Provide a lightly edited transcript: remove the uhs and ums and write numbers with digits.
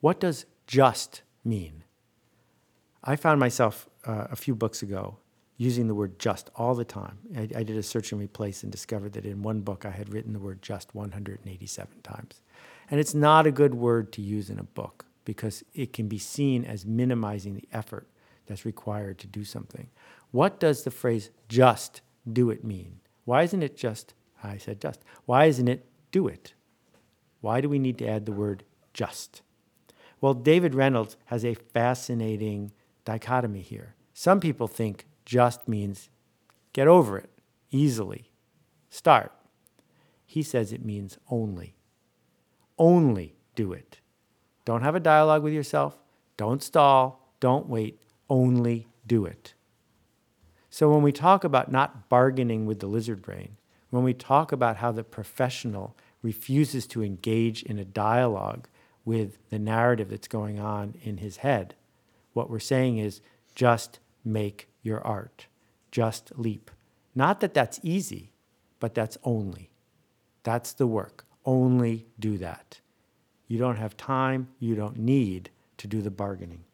What does just mean? I found myself a few books ago using the word just all the time. I did a search and replace and discovered that in one book I had written the word just 187 times. And it's not a good word to use in a book because it can be seen as minimizing the effort that's required to do something. What does the phrase just do it mean? Why isn't it just, I said just, why isn't it do it? Why do we need to add the word just? Well, David Reynolds has a fascinating dichotomy here. Some people think just means get over it easily, start. He says it means only. Only do it. Don't have a dialogue with yourself. Don't stall. Don't wait. Only do it. So when we talk about not bargaining with the lizard brain, when we talk about how the professional refuses to engage in a dialogue with the narrative that's going on in his head, what we're saying is just make your art. Just leap. Not that that's easy, but that's only. That's the work. Only do that. You don't have time, you don't need to do the bargaining.